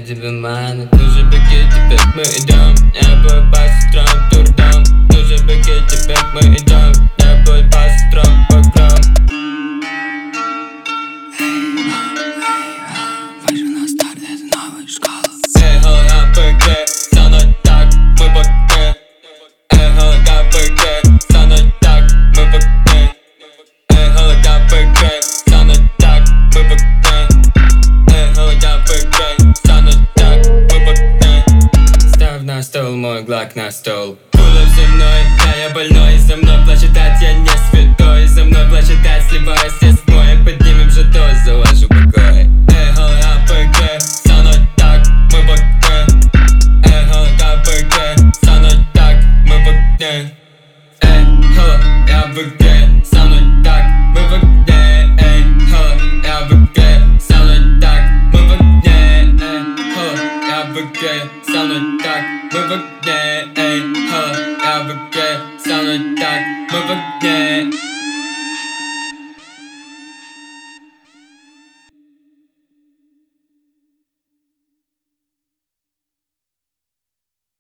я тебе ману. Нужен пакетик, как мы идем. Небо по сестрам турдом. Нужен пакетик, как мы идем. Небо по сестрам по грамм. Выше на старт, это новая школа. Эй, КПК, со мной так, мы в окне. Эй, КПК, со мной так, мы в окне. Эй, КПК, со мной так, мы в окне. Эй, КПК, со мной так, мы в окне. Ставь на стол мой глак на стол. Пулов за мной, да я больной. За мной плачет дать, я не святой. За мной плачет дать, сливаясь с мой. Поднимем же дозу, заложу покой. Эй, КПК, со мной так, мы в окне. Эй, КПК, со мной так, мы в окне. Эй, я в игре, со мной так, мы в окне. Эй, я в игре, со мной так, мы в окне. Эй, я в игре, со мной так, мы в окне. Эй, я в игре, со мной так, мы в окне.